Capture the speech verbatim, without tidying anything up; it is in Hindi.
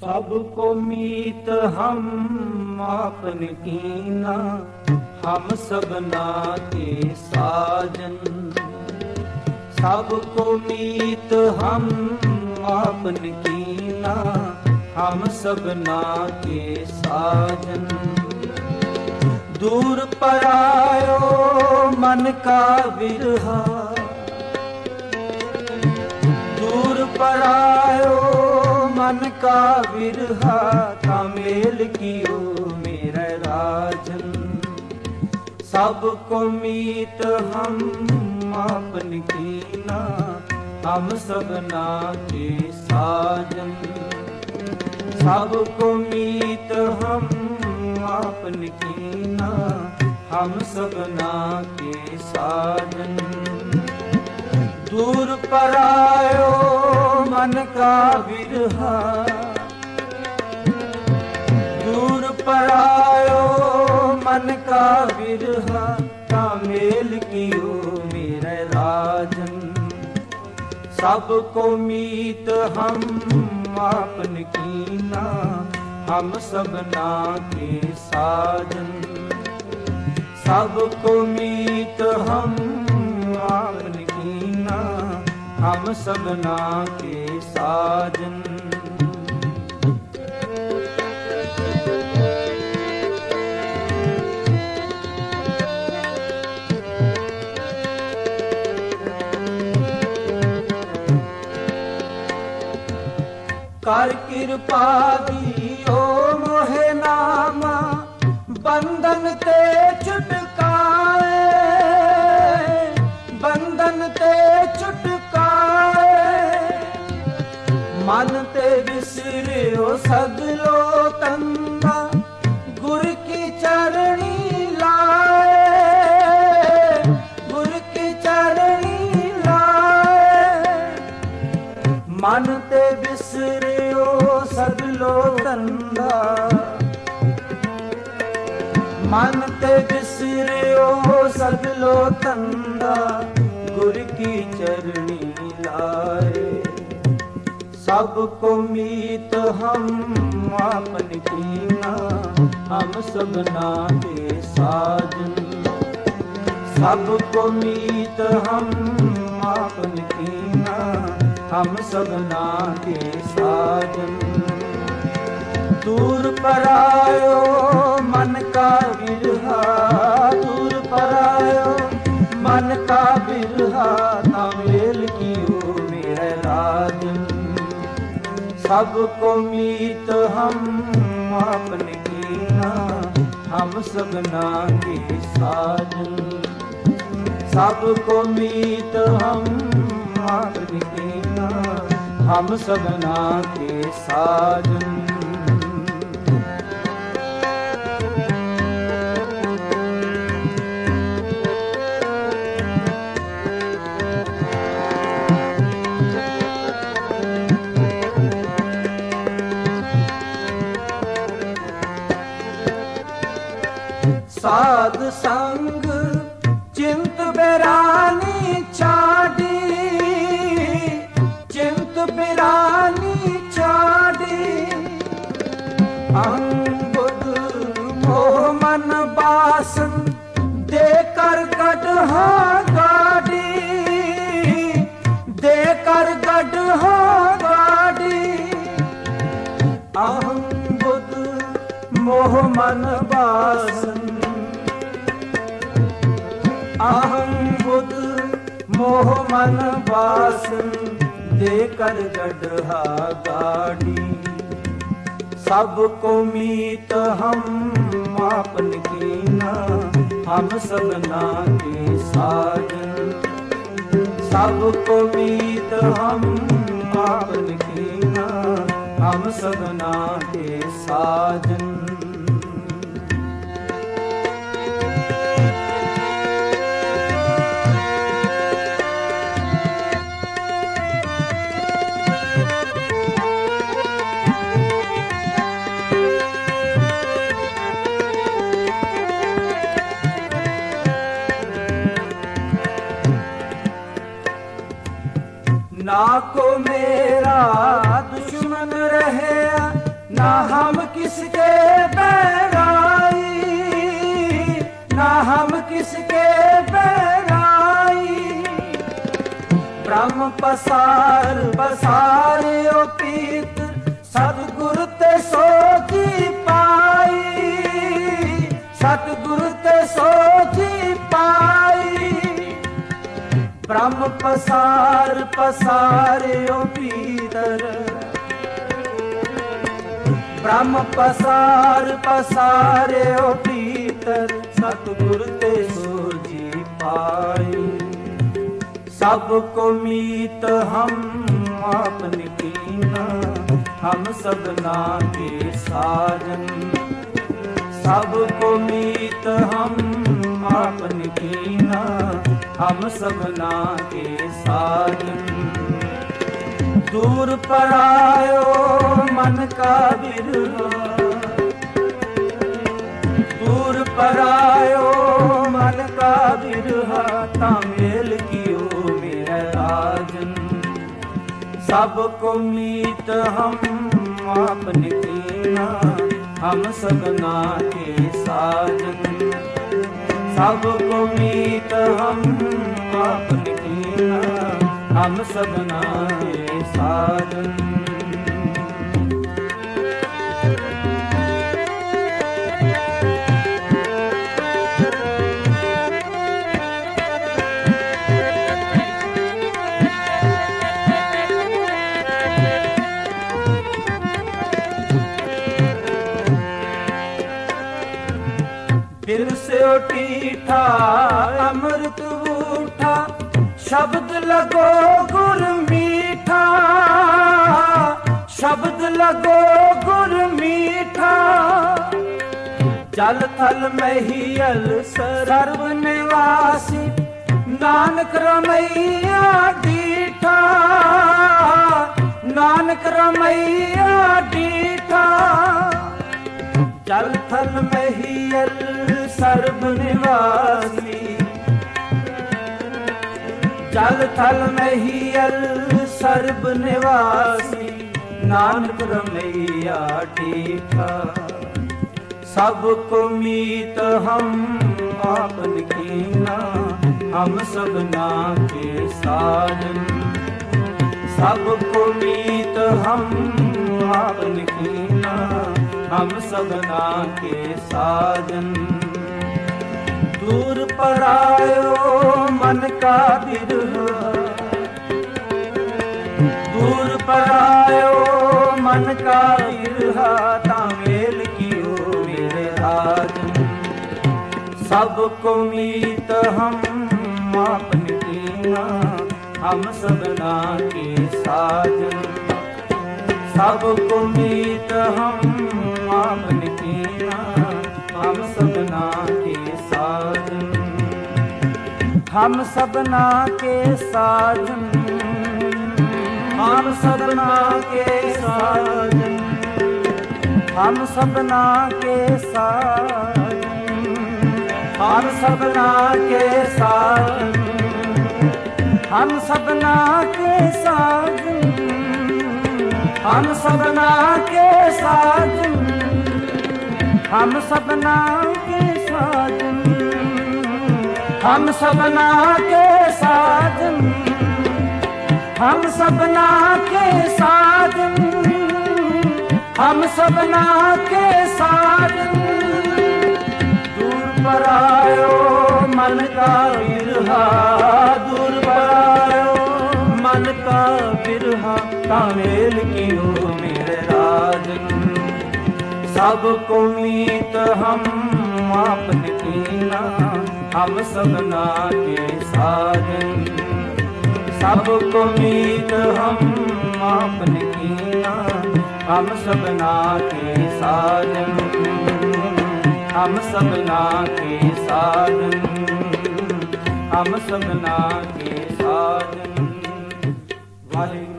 सबको मीत हम आपन कीना, हम सबना के साजन। सबको मीत हम आपन कीना, हम सबना के साजन। दूर परायो मन का बिरहा, दूर परायो मन का बिरहा, तामेल कियो मेरा राजन। सबको मीत हम आपन कीना, हम सबना के साजन। सबको मीत हम आपन कीना, हम सबना के साजन। दूर परायो मन का बिरहा, दूर परायो मन का बिरहा, तामेल कियो मेरे राजन। सबको मीत हम आपन कीना, हम सबना के साजन। सबको मीत हम आपन कीना, हम सबना के साजन। कर कृपा दियो मोहे नामा, बंधन ते छुटकाए, बंधन ते छुटकाए। मन ते बिसरियो सगलो तंदा, गुर की चरणी लाए, गुर की चरणी लाए। मन ते बिसरियो सगलो तंदा, मन ते बिसरियो सगलो तंदा, गुर की चरणी लाए। सबको मीत हम आपन कीना, हम सबना के साजन। सबको मीत हम आपन कीना, हम सबना के साजन। दूर परायो मन का बिरहा, दूर परायो मन का बिरहा, तामेल कियो मेरे राजन। सबको मीत हम आपन कीना, हम सबना के साजन। सबको मीत हम आपन कीना, हम सबना के साजन। साध संग चिंत बेरानी छाड़ी, चिंत बेरानी छाड़ी। अंगुद मोह मन बासन, देकर गढ़ा गाड़ी, देकर गढ़ा गाड़ी। अंगुद मोह मन बासन, अहं बुध मोह मन बासन, देकर गढ़ा गाड़ी। सबको मीत हम आपन कीना, हम सबना के साजन। सबको मीत हम आपन कीना, हम सबना के साजन। ना को मेरा दुश्मन रहे, ना हम किसके बैराई, ना हम किसके बैराई। ब्रह्म पसार पसारे ओ पीत, सतगुरु ते सोची पाई, सतगुरु ते सोची पाई। ब्रह्म पसार पसारे ओ भीतर, ब्रह्म पसार पसारे ओ भीतर, सतगुरु ते सोची पाई। सबको मीत हम आपन कीना, हम सबना के साजन। सबको मीत हम आपन कीना, हम सबना के साजन। दूर परायो मन का बिरहा, दूर परायो मन का बिरहा, तामेल कियो मेरा राजन। सबको मीत हम आपन कीना, हम सबना के साजन। सबको मीत हम आपन कीना, हम सबना के साजन। दिल से उठीठा अमृत उठा, शब्द लगो गुर मीठा, शब्द लगो गुर मीठा। जल थल महियल सर्व निवासी, नानक रमैया डीठा, नानक रमैया डीठा। जल थल महियल सर्व निवासी, जल थल महियल सर्व निवासी, नानक रमैया डीठा। सबको मीत हम आपन कीना, हम सबना के साजन। सबको मीत हम आपन कीना, हम सबना के साजन। दूर परायो मन का बिरहा, दूर परायो मन का बिरहा, तामेल कियो मेरे राजन। सबको मीत हम आपन कीना, हम सबना के साजन। सबको मीत हम आपन कीना, हम सबना के साजन। हम सबना के साजन, हम सबना के साजन, हम सबना के साजन, हम सबना के साजन, हम सबना के साजन, हम सबना के साजन, हम सबना के साजन, हम सबना के साजन, हम सबना के साजन, हम सबना के साजन। दूर परायो मन का बिरहा, दूर परायो मन का बिरहा, तामेल कियो मेरे राजन। सबको मीत हम आपन कीना, हम सबना के साजन। सबको मीत हम आपन कीना, हम सबना के साजन। हम सबना के साजन, हम सबना के साजन। वाहिगुरू।